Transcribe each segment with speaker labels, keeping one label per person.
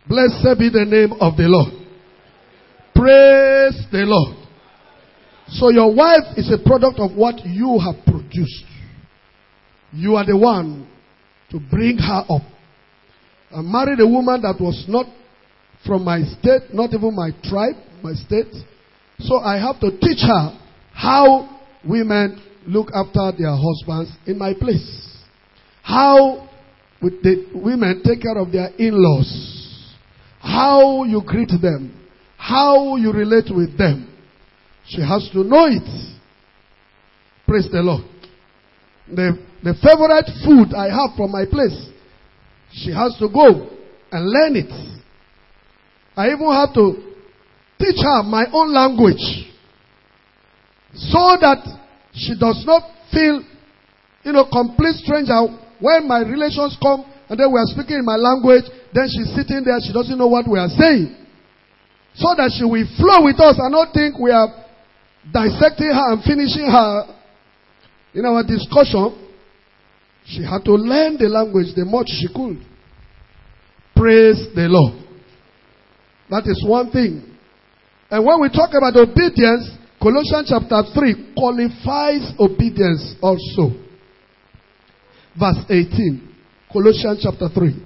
Speaker 1: Blessed be the name of the Lord. Praise the Lord. So your wife is a product of what you have produced. You are the one to bring her up. I married a woman that was not from my state, not even my tribe, my state. So I have to teach her how women look after their husbands in my place. How the women take care of their in-laws. How you greet them. How you relate with them. She has to know it. Praise the Lord. The favorite food I have from my place, she has to go and learn it. I even have to teach her my own language so that she does not feel, complete stranger when my relations come and then we are speaking in my language. Then she's sitting there, she doesn't know what we are saying. So that she will flow with us and not think we are dissecting her and finishing her in our discussion. She had to learn the language the much she could. Praise the Lord. That is one thing. And when we talk about obedience, Colossians chapter 3 qualifies obedience also. Verse 18. Colossians chapter 3.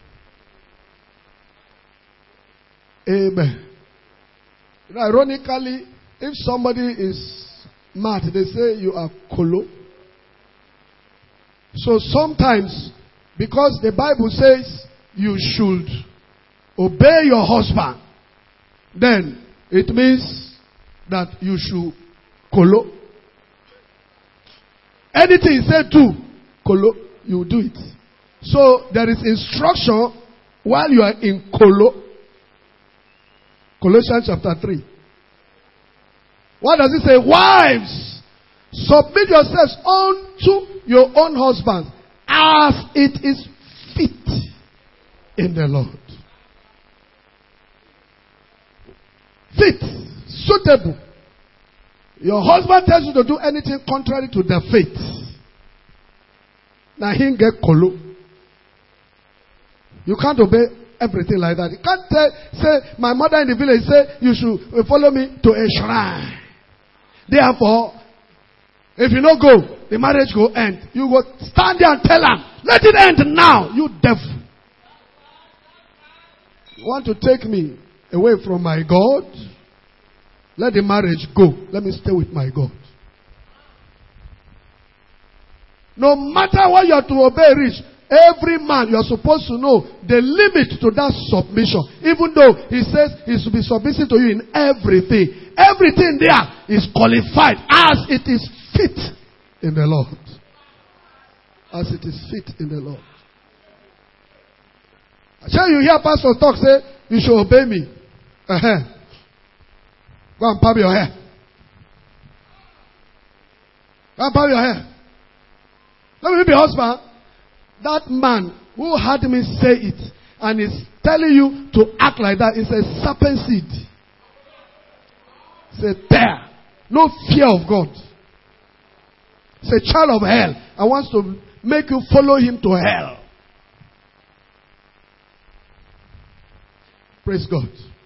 Speaker 1: Amen. Ironically, if somebody is mad, they say you are colo. So sometimes, because the Bible says you should obey your husband, then it means that you should colo. Anything he said do, colo, you do it. So there is instruction while you are in colo. Colossians chapter 3. What does it say? Wives, submit yourselves unto your own husbands as it is fit in the Lord. Fit, suitable. Your husband tells you to do anything contrary to the faith. Now he get kolo. You can't obey everything like that. You can't say, my mother in the village say, you should follow me to a shrine. Therefore, if you don't go, the marriage will end. You go stand there and tell them, let it end now, you devil. You want to take me away from my God? Let the marriage go. Let me stay with my God. No matter what you are to obey, reach. Every man, you are supposed to know the limit to that submission. Even though he says he should be submissive to you in everything. Everything there is qualified as it is fit in the Lord. As it is fit in the Lord. I tell you, hear pastor talk, say, you should obey me. Go and palm your hair. Go and palm your hair. Let me be husband. That man who heard me say it and is telling you to act like that is a serpent seed. It's a tear. No fear of God. It's a child of hell and wants to make you follow him to hell. Praise God.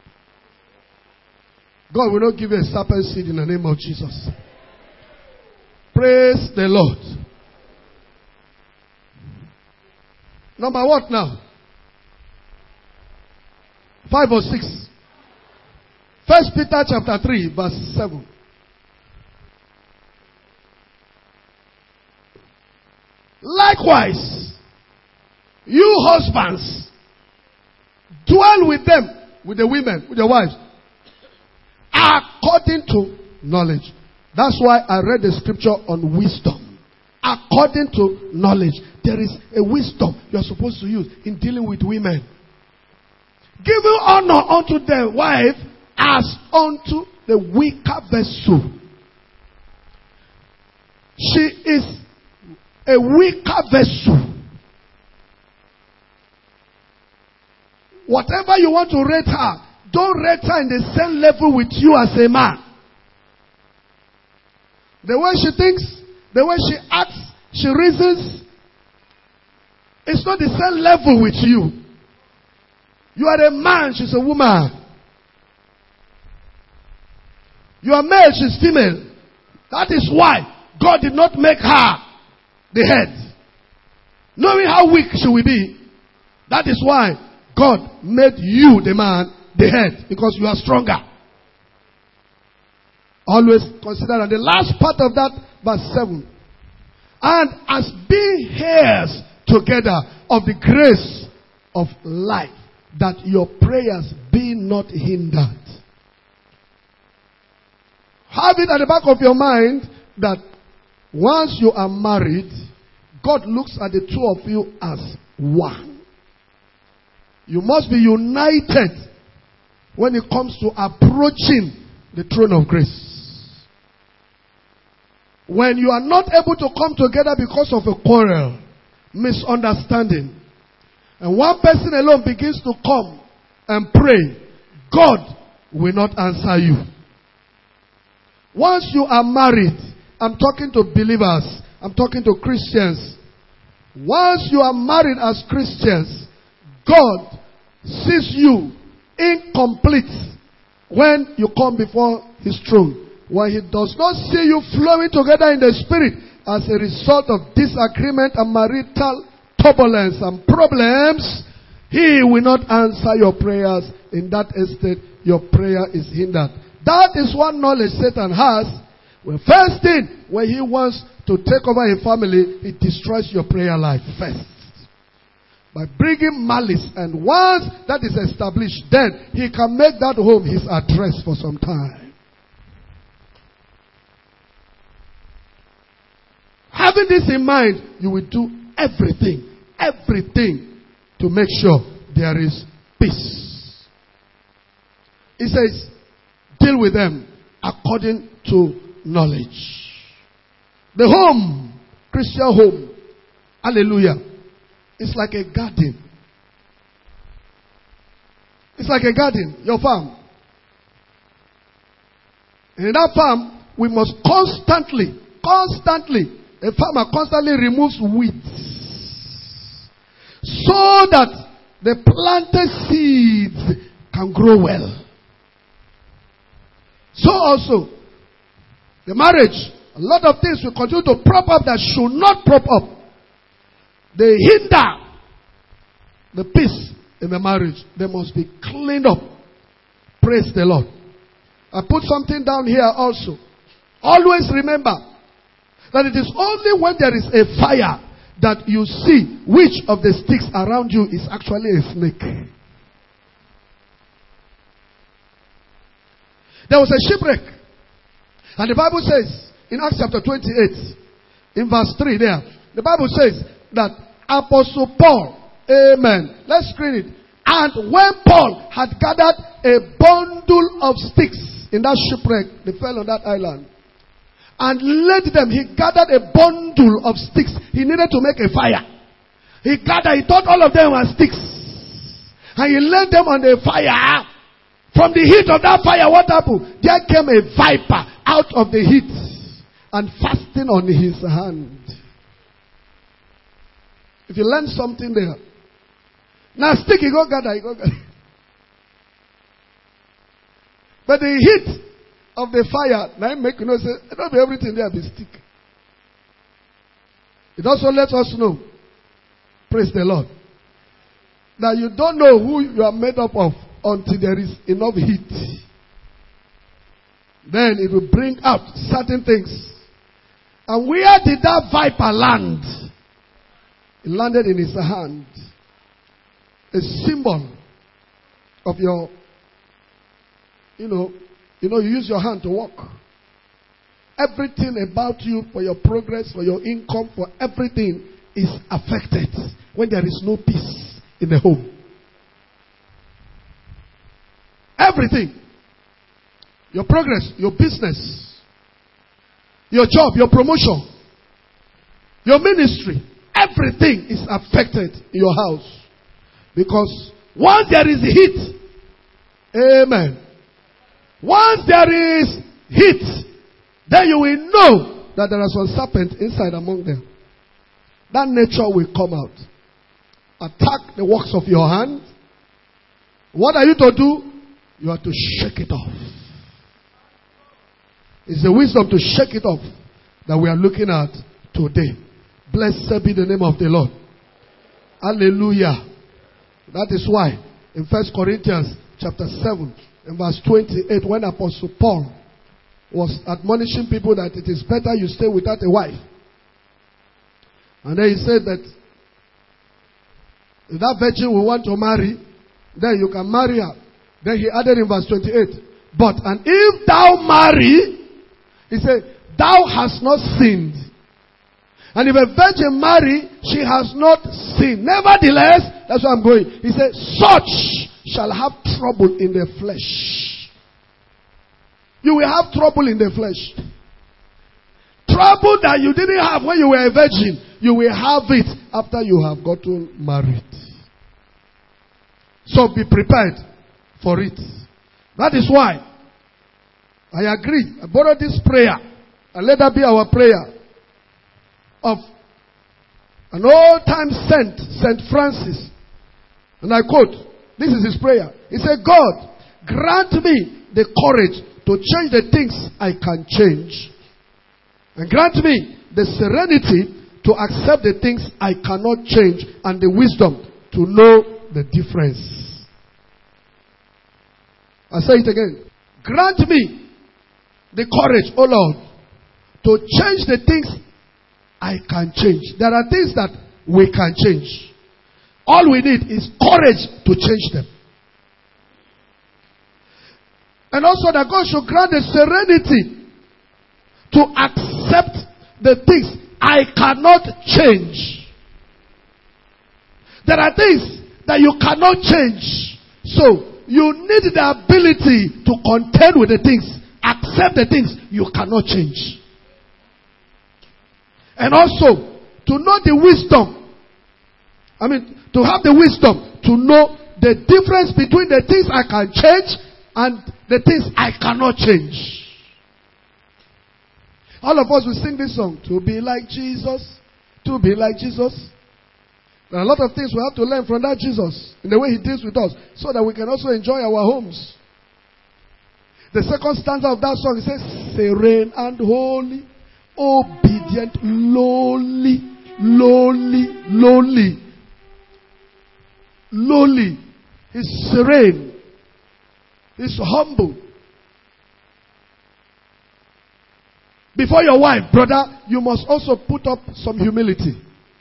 Speaker 1: God will not give you a serpent seed in the name of Jesus. Praise the Lord. Number what now? 5 or 6. 1 Peter chapter 3 verse 7. Likewise, you husbands, dwell with them, with the women, with the wives, according to knowledge. That's why I read the scripture on wisdom. According to knowledge. There is a wisdom you are supposed to use in dealing with women. Giving honor unto the wife as unto the weaker vessel. She is a weaker vessel. Whatever you want to rate her, don't rate her in the same level with you as a man. The way she thinks, the way she acts, she reasons, it's not the same level with you. You are a man, she's a woman. You are male, she's female. That is why God did not make her the head. Knowing how weak she will be, that is why God made you, the man, the head. Because you are stronger. Always consider that. The last part of that, verse 7. And as being heirs together of the grace of life, that your prayers be not hindered. Have it at the back of your mind that once you are married, God looks at the two of you as one. You must be united when it comes to approaching the throne of grace. When you are not able to come together because of a quarrel, misunderstanding, and one person alone begins to come and pray, God will not answer you. Once you are married, I'm talking to believers, I'm talking to Christians. Once you are married as Christians, God sees you incomplete when you come before His throne. When He does not see you flowing together in the Spirit as a result of disagreement and marital turbulence and problems, He will not answer your prayers. In that estate, your prayer is hindered. That is what knowledge Satan has. Well, first thing, when he wants to take over a family, he destroys your prayer life first. By bringing malice, and once that is established, then he can make that home his address for some time. Having this in mind, you will do everything to make sure there is peace. He says, deal with them according to knowledge. The home, Christian home, hallelujah, it's like a garden. It's like a garden, your farm. And in that farm, we must constantly, a farmer constantly removes weeds so that the planted seeds can grow well. So also, the marriage, a lot of things will continue to prop up that should not prop up. They hinder the peace in the marriage. They must be cleaned up. Praise the Lord. I put something down here also. Always remember that it is only when there is a fire that you see which of the sticks around you is actually a snake. There was a shipwreck. And the Bible says, in Acts chapter 28, in verse 3 there, the Bible says that Apostle Paul, amen, let's screen it. And when Paul had gathered a bundle of sticks in that shipwreck, they fell on that island, and laid them, he gathered a bundle of sticks. He needed to make a fire. He thought all of them were sticks. And he laid them on the fire. From the heat of that fire, what happened? There came a viper out of the heat and fastened on his hand. If you learn something there. Now stick, you go gather. But the heat of the fire, now make you know, say, don't be everything there be stick. It also lets us know, praise the Lord, that you don't know who you are made up of until there is enough heat. Then it will bring out certain things. And where did that viper land? It landed in his hand. A symbol of your, you use your hand to walk. Everything about you, for your progress, for your income, for everything is affected when there is no peace in the home. Everything. Your progress, your business, your job, your promotion, your ministry, everything is affected in your house. Because once there is heat, amen. Once there is heat, then you will know that there is some serpent inside among them. That nature will come out. Attack the works of your hand. What are you to do? You are to shake it off. It's the wisdom to shake it off that we are looking at today. Blessed be the name of the Lord. Hallelujah. That is why in 1 Corinthians chapter 7 in verse 28, when Apostle Paul was admonishing people that it is better you stay without a wife. And then he said that if that virgin will want to marry, then you can marry her. Then he added in verse 28, but and if thou marry, he said, thou hast not sinned. And if a virgin marry, she has not sinned. Nevertheless, that's where I'm going. He said, such shall have trouble in the flesh. You will have trouble in the flesh. Trouble that you didn't have when you were a virgin, you will have it after you have gotten married. So be prepared for it. That is why I agree. I borrow this prayer and let that be our prayer of an old-time saint, Saint Francis. And I quote, this is his prayer. He said, God, grant me the courage to change the things I can change. And grant me the serenity to accept the things I cannot change and the wisdom to know the difference. I say it again. Grant me the courage, O Lord, to change the things I can change. There are things that we can change. All we need is courage to change them. And also that God should grant the serenity to accept the things I cannot change. There are things that you cannot change. So, you need the ability to contend with the things, accept the things you cannot change. And also, to know the wisdom. To have the wisdom to know the difference between the things I can change and the things I cannot change. All of us will sing this song. To be like Jesus. To be like Jesus. There are a lot of things we have to learn from that Jesus. In the way he deals with us. So that we can also enjoy our homes. The second stanza of that song, it says, serene and holy, obedient, lowly, lowly, lowly. Lowly. He's serene. He's humble. Before your wife, brother, you must also put up some humility.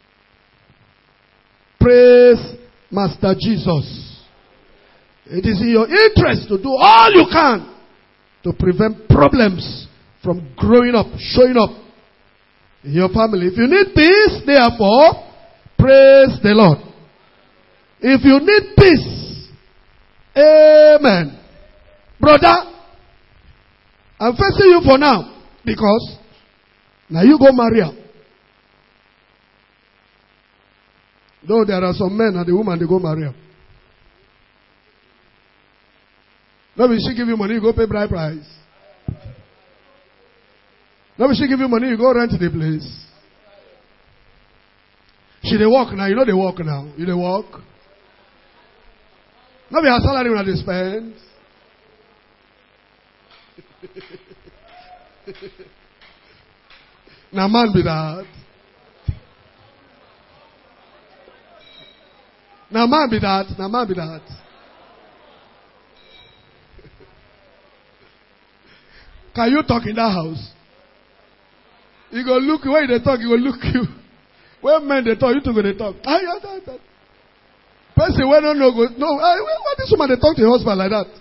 Speaker 1: Praise Master Jesus. It is in your interest to do all you can to prevent problems from growing up, showing up in your family. If you need peace, therefore, praise the Lord. If you need peace, amen. Brother, I'm facing you for now because now you go marry her. Though there are some men and the woman, they go marry her. No, she give you money, you go pay bride price. No, she give you money, you go rent the place. She they walk now, you know they walk now. You they walk. No, be her salary when they spend. Now man be that. Now man be that. Now man be that. Can you talk in that house? You go look when they talk, you go look you. When men they talk, you two go they talk. Person when no go no. Why this woman they talk to her husband like that?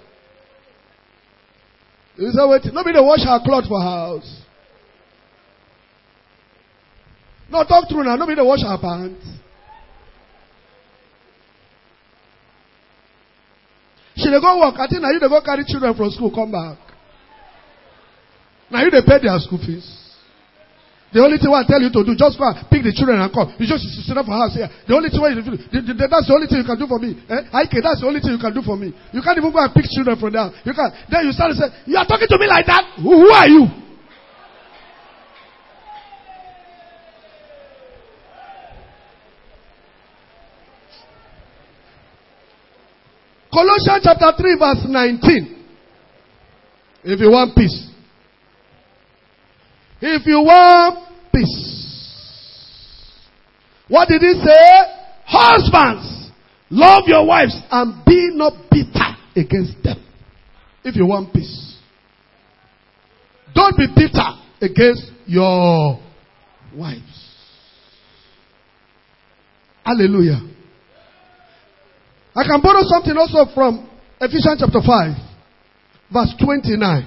Speaker 1: You say wait, nobody wash her clothes for her house. No, talk through now. Nobody wash her pants. She dey go work. I think now you dey go carry children from school, come back. Now you dey pay their school fees. The only thing I tell you to do, just go and pick the children and come. You just sit up for house here. The only thing that's the only thing you can do for me. That's the only thing you can do for me. You can't even go and pick children from there. You can't. Then you start to say, you are talking to me like that? Who are you? Colossians chapter 3 verse 19. If you want peace. If you want peace. What did he say? Husbands, love your wives and be not bitter against them. If you want peace. Don't be bitter against your wives. Hallelujah. I can borrow something also from Ephesians chapter 5, verse 29.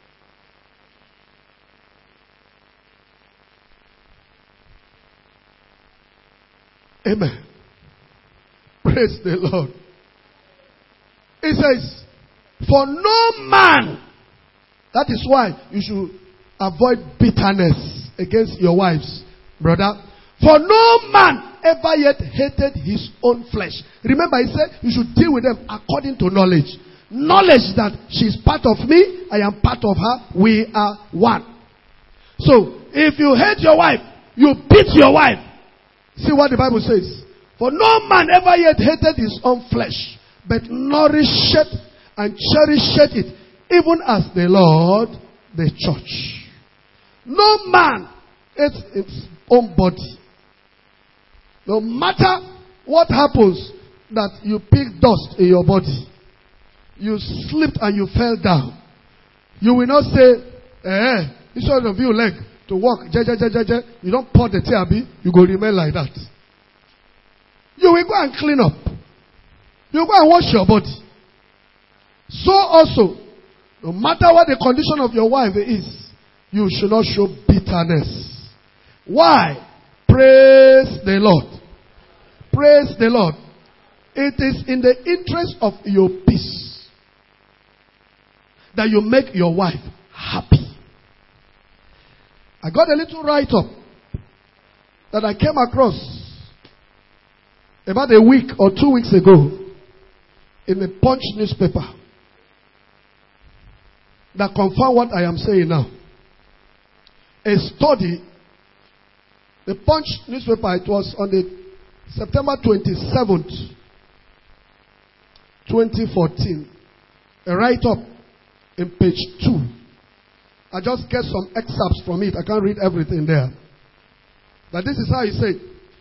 Speaker 1: Amen. Praise the Lord. It says, for no man, that is why you should avoid bitterness against your wives, brother. For no man ever yet hated his own flesh. Remember, he said you should deal with them according to knowledge. Knowledge that she's part of me, I am part of her, we are one. So, if you hate your wife, you beat your wife. See what the Bible says. For no man ever yet hated his own flesh, but nourished and cherished it, even as the Lord, the church. No man hates his own body. No matter what happens, that you pick dust in your body, you slipped and you fell down, you will not say, instead of your leg to walk, you don't pour the TRB, you go remain like that. You will go and clean up. You go and wash your body. So also, no matter what the condition of your wife is, you should not show bitterness. Why? Praise the Lord. Praise the Lord. It is in the interest of your peace that you make your wife happy. I got a little write-up that I came across about a week or 2 weeks ago in the Punch newspaper that confirmed what I am saying now. A study, the Punch newspaper, it was on the September 27th, 2014. A write-up in page 2. I just get some excerpts from it. I can't read everything there. But this is how he said.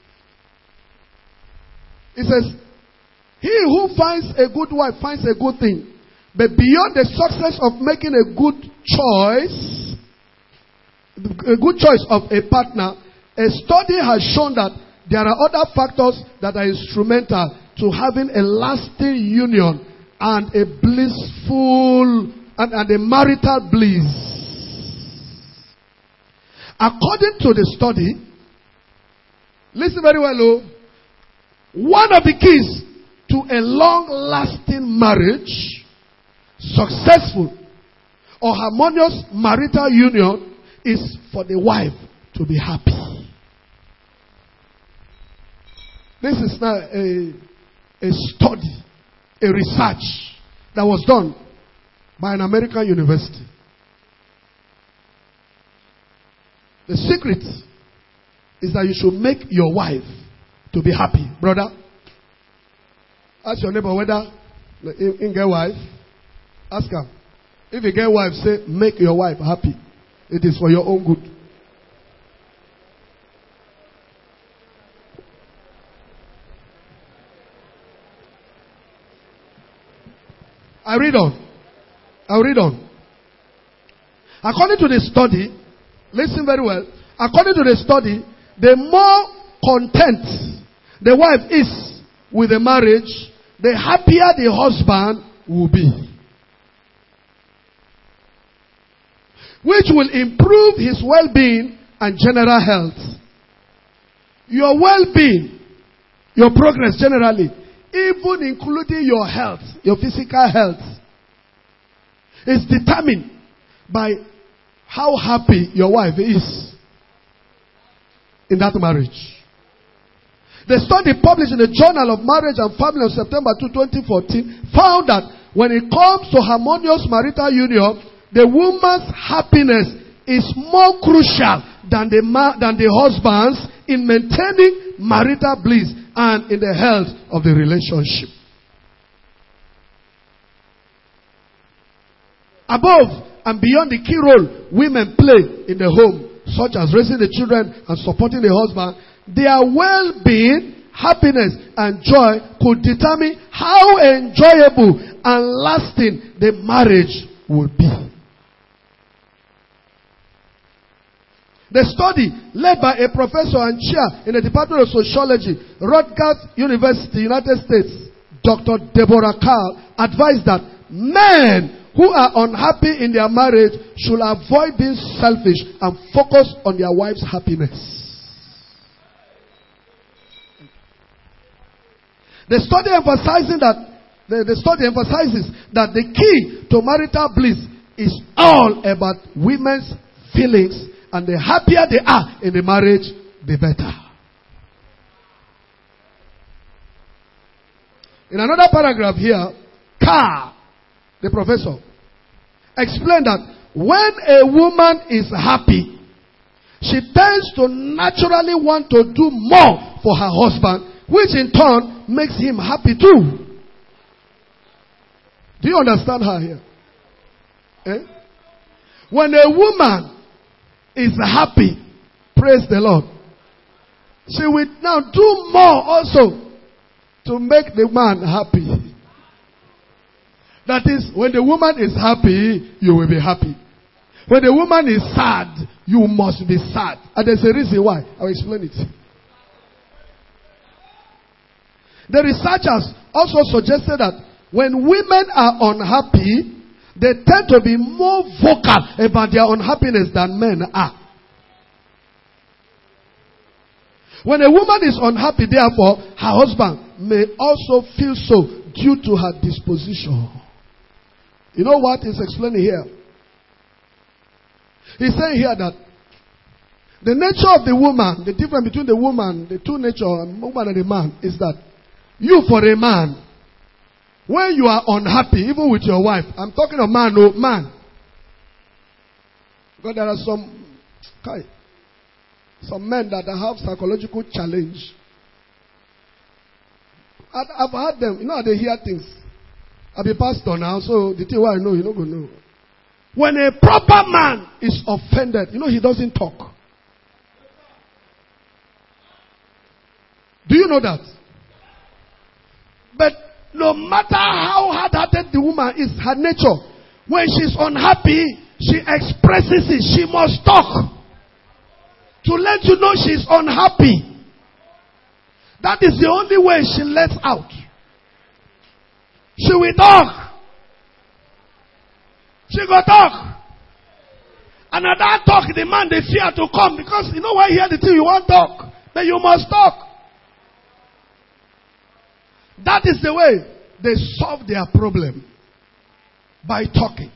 Speaker 1: He says, he who finds a good wife finds a good thing. But beyond the success of making a good choice of a partner, a study has shown that there are other factors that are instrumental to having a lasting union and a blissful and a marital bliss. According to the study, listen very well, one of the keys to a long-lasting marriage, successful or harmonious marital union, is for the wife to be happy. This is now a study, a research that was done by an American university. The secret is that you should make your wife to be happy. Brother, ask your neighbor whether you get wife. Ask her. If you get wife, say, make your wife happy. It is for your own good. I read on. According to the study, listen very well. According to the study, the more content the wife is with the marriage, the happier the husband will be. Which will improve his well-being and general health. Your well-being, your progress generally, even including your health, your physical health, is determined by how happy your wife is in that marriage. The study published in the Journal of Marriage and Family on September 2, 2014 found that when it comes to harmonious marital union, the woman's happiness is more crucial than the husband's in maintaining marital bliss and in the health of the relationship. above and beyond the key role women play in the home, such as raising the children and supporting the husband, their well-being, happiness, and joy could determine how enjoyable and lasting the marriage will be. The study, led by a professor and chair in the Department of Sociology, Rutgers University, United States, Dr. Deborah Carl, advised that men who are unhappy in their marriage should avoid being selfish and focus on their wife's happiness. The study emphasizes that the key to marital bliss is all about women's feelings, and the happier they are in the marriage, the better. In another paragraph here, Carr, the professor, explained that when a woman is happy, she tends to naturally want to do more for her husband, which in turn makes him happy too. Do you understand her here? When a woman is happy, praise the Lord, she will now do more also to make the man happy. That is, when the woman is happy, you will be happy. When the woman is sad, you must be sad. And there's a reason why. I'll explain it. The researchers also suggested that when women are unhappy, they tend to be more vocal about their unhappiness than men are. When a woman is unhappy, therefore, her husband may also feel so due to her disposition. You know what he's explaining here? He's saying here that the nature of the woman, the difference between the woman, the two nature, a woman and a man, is that you, for a man, when you are unhappy, even with your wife, I'm talking of man, no man. Because there are some men that have psychological challenge. I've heard them, you know how they hear things. I'm a pastor now, so the thing I know, you're not going to know. When a proper man is offended, you know he doesn't talk. Do you know that? But no matter how hard-hearted the woman is, her nature, when she's unhappy, she expresses it. She must talk to let you know she's unhappy. That is the only way she lets out. She will talk. She go talk. And at that talk, the man, they fear to come. Because you know why you hear the thing, you want to talk. Then you must talk. That is the way they solve their problem. By talking.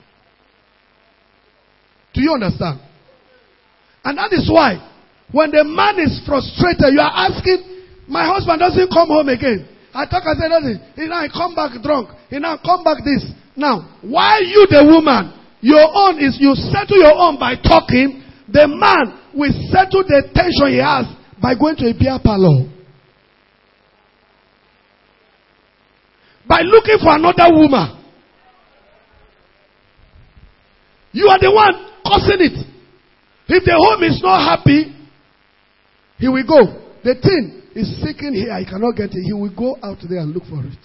Speaker 1: Do you understand? And that is why, when the man is frustrated, you are asking, my husband doesn't come home again. I talk, I say, nothing. He now come back drunk. He now come back this. Now, why you the woman, your own is you settle your own by talking. The man will settle the tension he has by going to a beer parlor. By looking for another woman. You are the one causing it. If the home is not happy, he will go. The thing is seeking here, he cannot get it. He will go out there and look for it.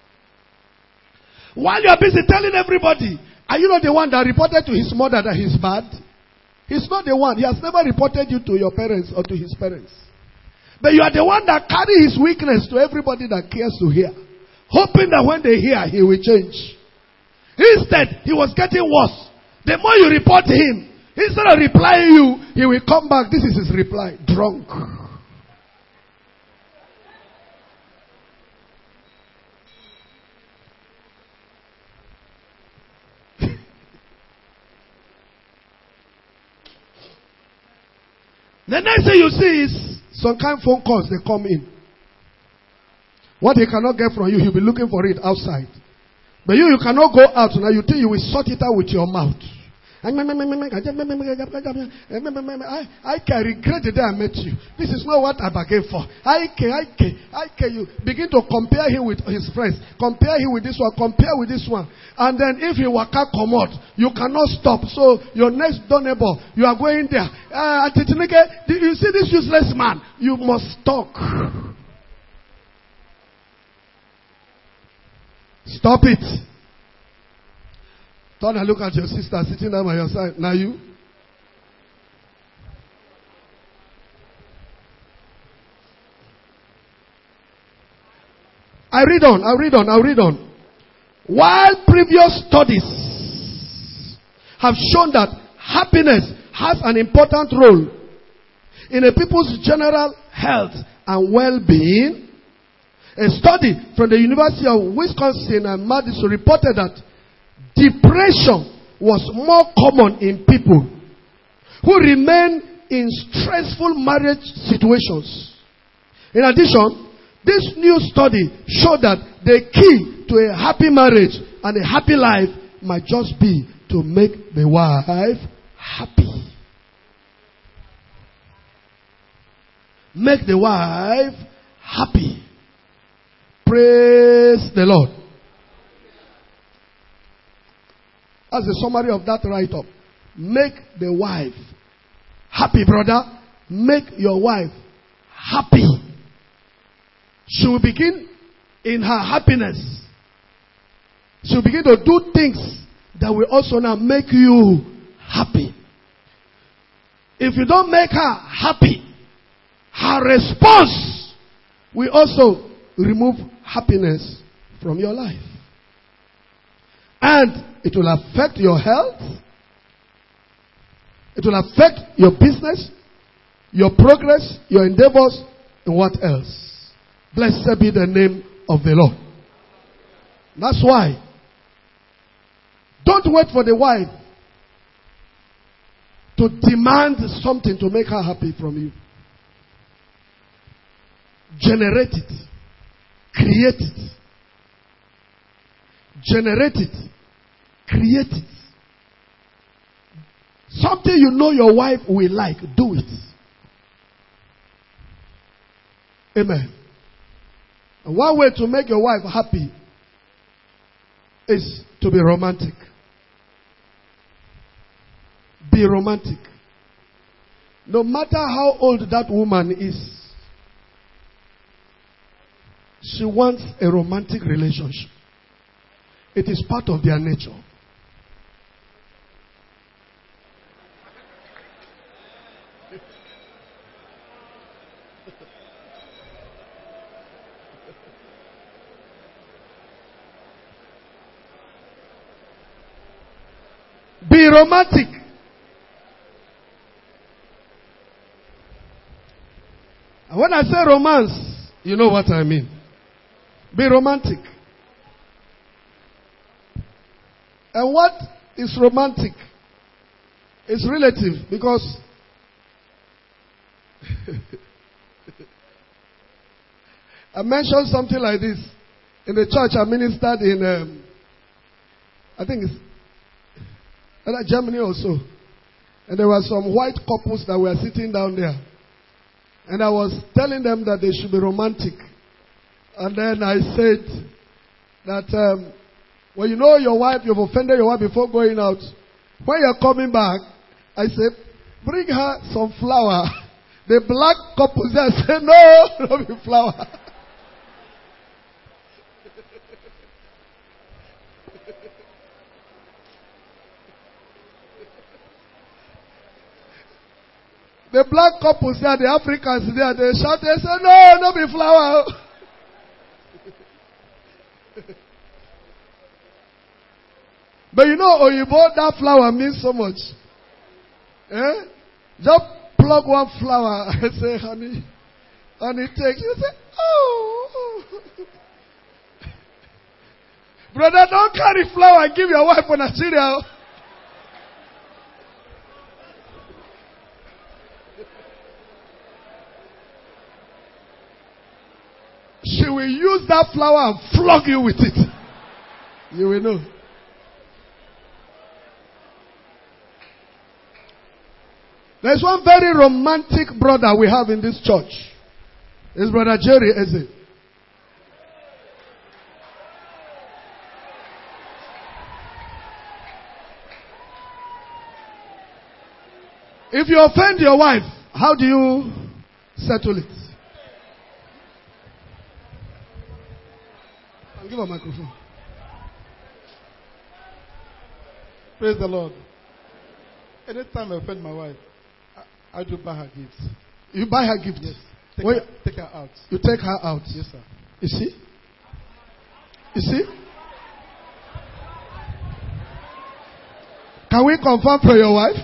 Speaker 1: While you are busy telling everybody, are you not the one that reported to his mother that he's bad? He's not the one. He has never reported you to your parents or to his parents. But you are the one that carry his weakness to everybody that cares to hear. Hoping that when they hear, he will change. Instead, he was getting worse. The more you report him, instead of replying you, he will come back. This is his reply. Drunk. The next thing you see is some kind of phone calls, they come in. What he cannot get from you, he'll be looking for it outside. But you cannot go out now. You think you will sort it out with your mouth. can regret the day I met you. This is not what I bargained for. I can. You begin to compare him with his friends. Compare him with this one. Compare with this one. And then if you waka come out, you cannot stop. So your next door neighbor, you are going there. You see this useless man? You must talk. Stop it. Turn and look at your sister sitting down by your side. Now you. I read on. While previous studies have shown that happiness has an important role in a people's general health and well-being, a study from the University of Wisconsin and Madison reported that depression was more common in people who remain in stressful marriage situations. In addition, this new study showed that the key to a happy marriage and a happy life might just be to make the wife happy. Make the wife happy. Praise the Lord. As a summary of that write-up, make the wife happy, brother. Make your wife happy. She will begin in her happiness. She will begin to do things that will also now make you happy. If you don't make her happy, her response will also remove happiness from your life. And it will affect your health. It will affect your business, your progress, your endeavors, and what else. Blessed be the name of the Lord. That's why. Don't wait for the wife to demand something to make her happy from you. Generate it. Create it. Generate it. Create it. Something you know your wife will like, do it. Amen. And one way to make your wife happy is to be romantic. Be romantic. No matter how old that woman is, she wants a romantic relationship. It is part of their nature. Be romantic. And when I say romance, you know what I mean. Be romantic. And what is romantic is relative, because I mentioned something like this in the church I ministered in, I think it's Germany also. And there were some white couples that were sitting down there. And I was telling them that they should be romantic. And then I said that, well, you know your wife, you've offended your wife before going out. When you're coming back, I said, bring her some flour. The black couples there said, no, don't be flour. The black couples there, the Africans there, they shout, they say, no, don't be flour. But you know, Oyibo, that flower means so much. Eh? Just plug one flower and say, honey, take. You say, oh. Brother, don't carry flower and give your wife on a cereal. She will use that flower and flog you with it. You will know. There's one very romantic brother we have in this church. It's Brother Jerry Eze. If you offend your wife, how do you settle it? I'll give her a microphone.
Speaker 2: Praise the Lord. Anytime I offend my wife, I do buy her gifts.
Speaker 1: You buy her gifts?
Speaker 2: Yes. Take her out.
Speaker 1: You take her out?
Speaker 2: Yes, sir.
Speaker 1: You see? You see? Can we confirm for your wife?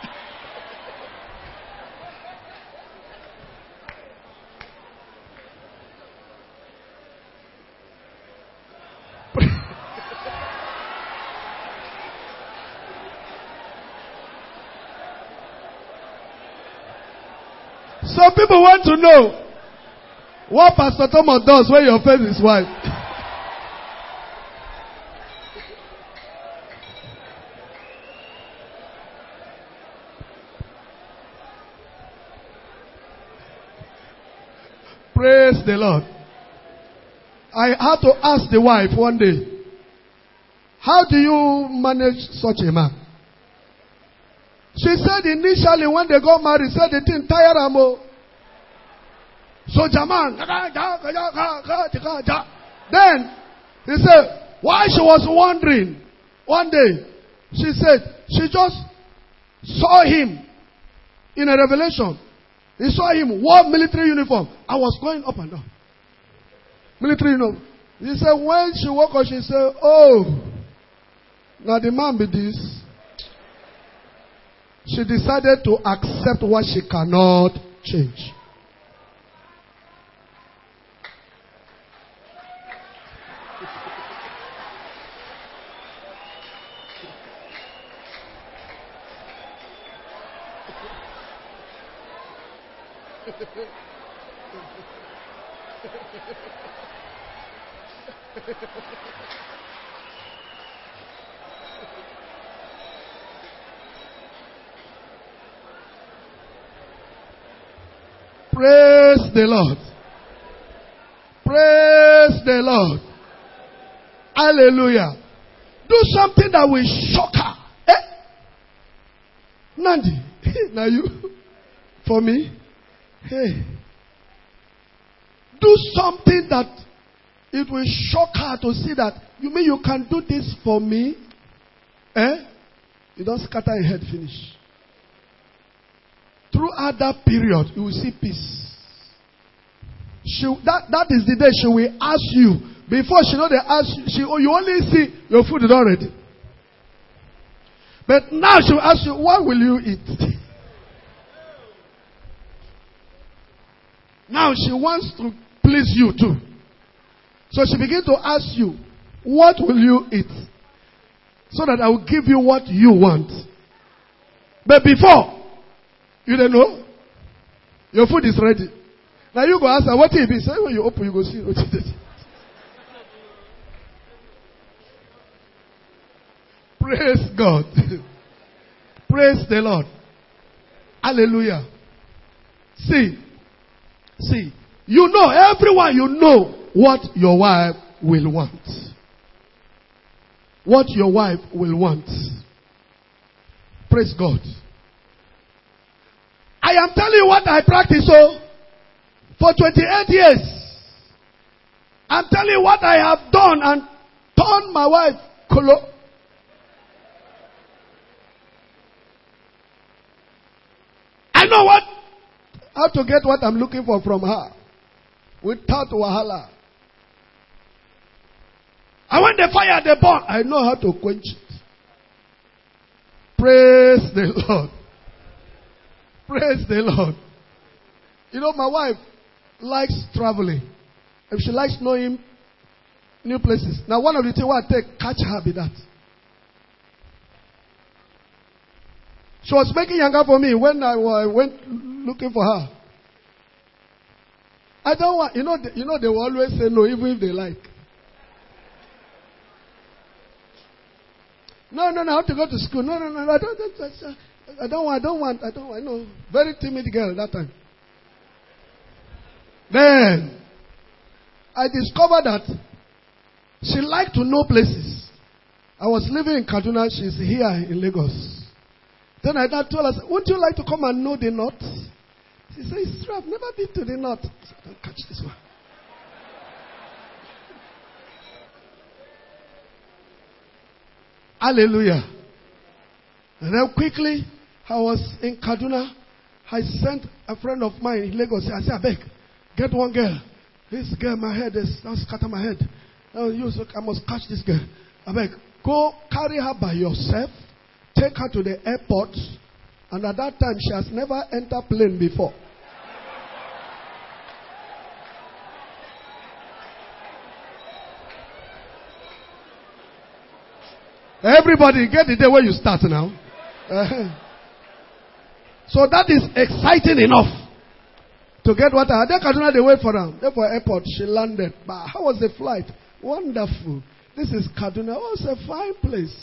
Speaker 1: Some people want to know what Pastor Thomas does when you offend his wife. Praise the Lord. I had to ask the wife one day, how do you manage such a man? She said initially when they got married, said they didn't tire them. So Jaman, then he said, why she was wondering, one day, she said, she just saw him in a revelation. He saw him wear military uniform. I was going up and down. Military uniform. He said, when she woke up, she said, oh, now the man be this. She decided to accept what she cannot change. Praise the Lord. Praise the Lord. Hallelujah. Do something that will shock her. Eh? Nandi, now you, for me, hey. Do something that it will shock her to see that, you mean you can do this for me? Eh? You don't scatter your head, finish. Throughout that period, you will see peace. That is the day she will ask you. Before she know they ask you, you only see your food is already. But now she will ask you, what will you eat? Now she wants to please you too. So she begins to ask you, what will you eat? So that I will give you what you want. But before, you don't know. Your food is ready. Now you go ask her, what it be? So when you open, you go see what it is. Praise God. Praise the Lord. Hallelujah. See. You know, everyone you know what your wife will want. What your wife will want. Praise God. I am telling you what I practice for 28 years. I'm telling you what I have done and turned my wife colo. I know how to get what I'm looking for from her without wahala. And when they fire the burn, I know how to quench it. Praise the Lord. Praise the Lord. You know, my wife likes traveling. If she likes knowing new places. Now, one of the things I take, catch her be that. She was making yanga for me when I went looking for her. I don't want, you know, they will always say no, even if they like. No, I have to go to school. No, I don't. I don't want. No, very timid girl that time. Then, I discovered that she liked to know places. I was living in Kaduna. She's here in Lagos. Then I told her, wouldn't you like to come and know the north? She said, it's true, I've never been to the north. I said, don't catch this one. Hallelujah. And then quickly, I was in Kaduna. I sent a friend of mine in Lagos. I said, I beg, get one girl. This girl, my head is now scatter my head. I must catch this girl. I beg, go carry her by yourself. Take her to the airport. And at that time, she has never entered plane before. Everybody, get the day where you start now. So that is exciting enough to get what I had. Then Kaduna, they wait for her. Therefore, airport, she landed. But how was the flight? Wonderful. This is Kaduna. Oh, it's a fine place.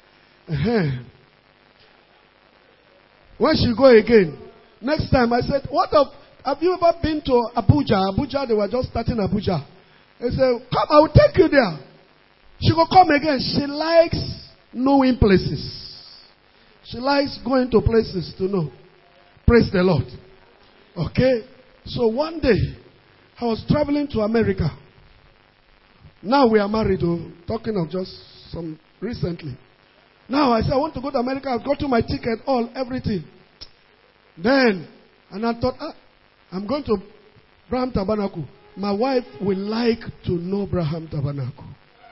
Speaker 1: When she go again, next time I said, have you ever been to Abuja? Abuja, they were just starting Abuja. I said, come, I will take you there. She will come again. She likes knowing places. She likes going to places to know. Praise the Lord. Okay. So one day, I was traveling to America. Now we are married, talking of just some recently. Now I said, I want to go to America. I've got to my ticket, everything. Then, and I thought, I'm going to Braham Tabernacle. My wife will like to know Braham Tabernacle.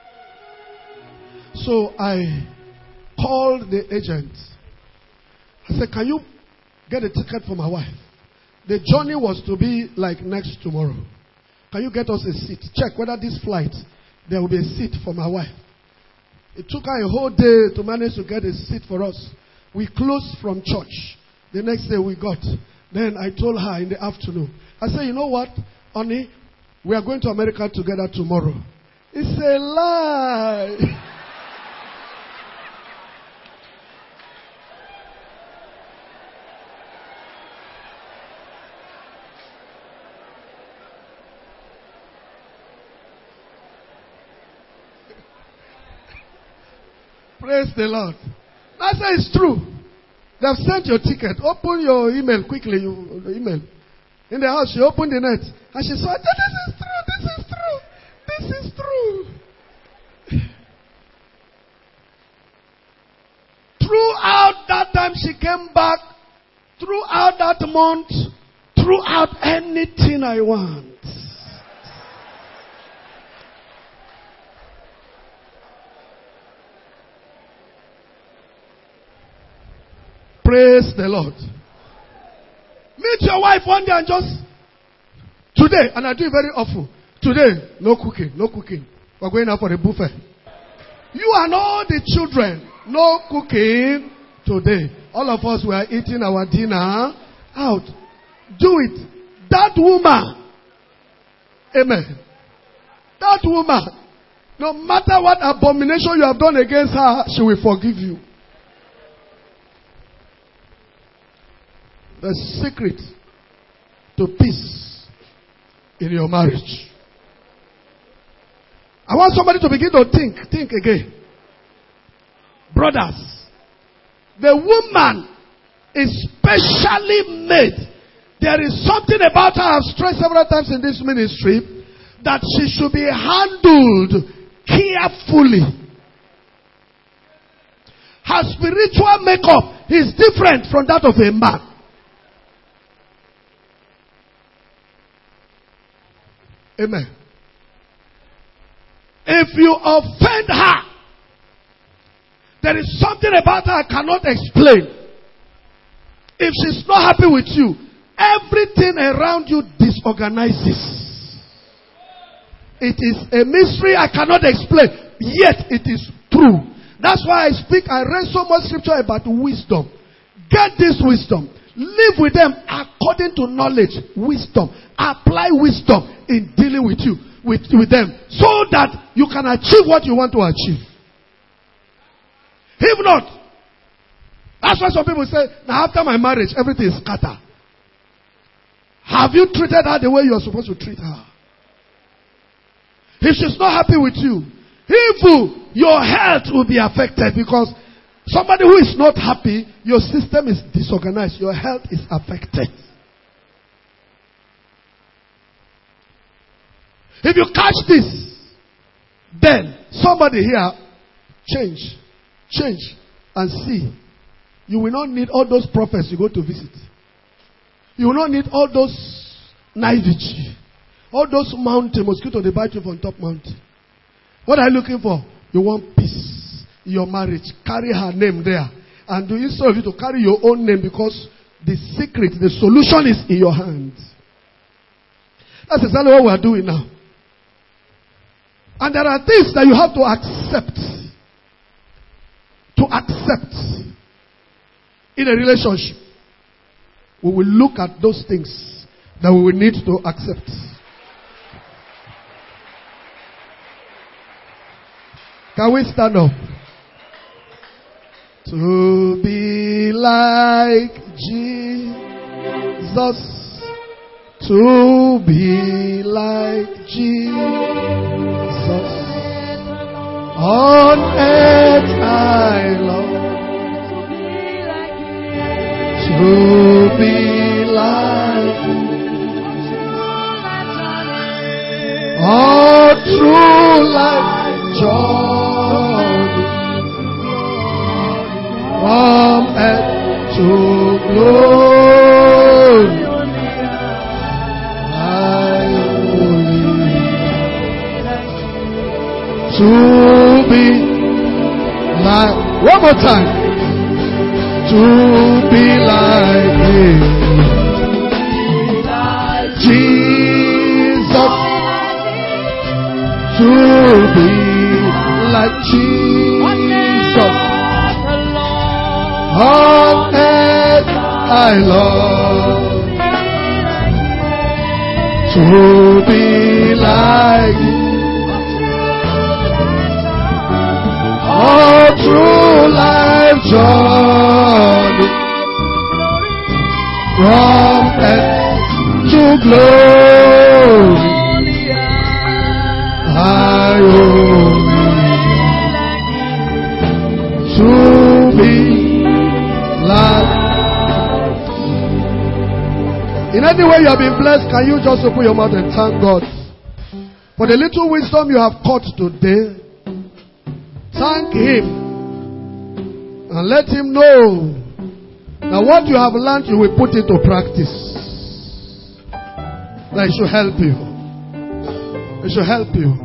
Speaker 1: So I called the agent. I said, can you get a ticket for my wife? The journey was to be like next tomorrow. Can you get us a seat? Check whether this flight, there will be a seat for my wife. It took her a whole day to manage to get a seat for us. We closed from church. The next day we got. Then I told her in the afternoon. I said, you know what, honey? We are going to America together tomorrow. It's a lie. Praise the Lord. I say it's true. They have sent your ticket. Open your email quickly. Your email. In the house, she opened the net. And she saw, this is true. This is true. This is true. Throughout that time she came back. Throughout that month. Throughout anything I want. Praise the Lord. Meet your wife one day and just today, and I do it very often. Today, no cooking, no cooking. We're going out for a buffet. You and all the children, no cooking today. All of us were eating our dinner out. Do it. That woman, amen. That woman, no matter what abomination you have done against her, she will forgive you. The secret to peace in your marriage. I want somebody to begin to think again. Brothers, the woman is specially made. There is something about her, I've stressed several times in this ministry, that she should be handled carefully. Her spiritual makeup is different from that of a man. Amen. If you offend her, there is something about her I cannot explain. If she's not happy with you, everything around you disorganizes. It is a mystery I cannot explain, yet it is true. That's why I read so much scripture about wisdom. Get this wisdom. Live with them according to knowledge, wisdom. Apply wisdom in dealing with you, with them, so that you can achieve what you want to achieve. If not, That's why some people say, now after my marriage, everything is scattered. Have you treated her the way you are supposed to treat her? If she's not happy with you, evil, your health will be affected, because somebody who is not happy, your system is disorganized, your health is affected. If you catch this, then somebody here, change, and see. You will not need all those prophets you go to visit. You will not need all those naivety. All those mountain, mosquito, they bite you from top mountain. What are you looking for? You want peace in your marriage. Carry her name there. And do instead of you to carry your own name, because the secret, the solution is in your hands. That's exactly what we are doing now. And there are things that you have to accept. To accept. In a relationship, we will look at those things that we will need to accept. Can we stand up? To be like Jesus. To be like Jesus. On earth I long. To be like all true like John, from earth to glory, I only to be like, one more time. To be like Him, Jesus. To be like Jesus. On earth I long to be like Him. All true life journey from earth to glory, I only to be like. In any way you have been blessed, can you just open your mouth and thank God for the little wisdom you have caught today? Thank Him. And let Him know that what you have learned, you will put into practice. That it should help you. It should help you.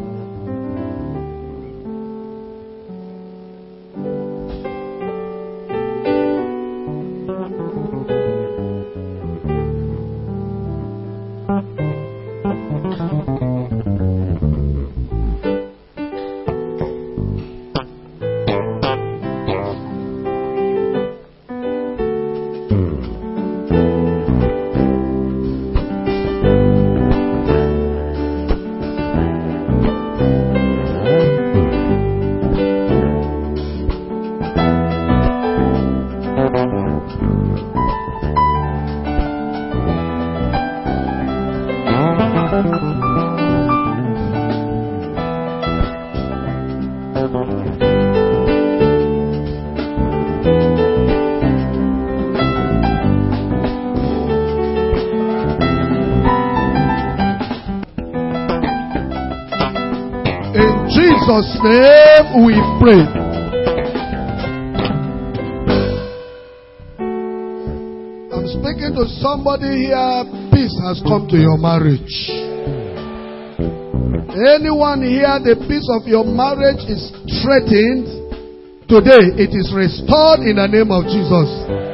Speaker 1: In Jesus' name we pray. I'm speaking to somebody here. Peace has come to your marriage. Anyone here, the peace of your marriage is threatened. Today it is restored in the name of Jesus.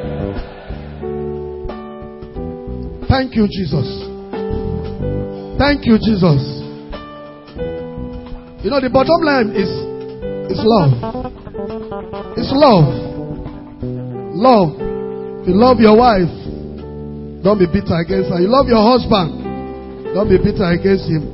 Speaker 1: Thank you, Jesus. Thank you, Jesus. You know, the bottom line is love. It's love. Love. You love your wife, don't be bitter against her. You love your husband, don't be bitter against him.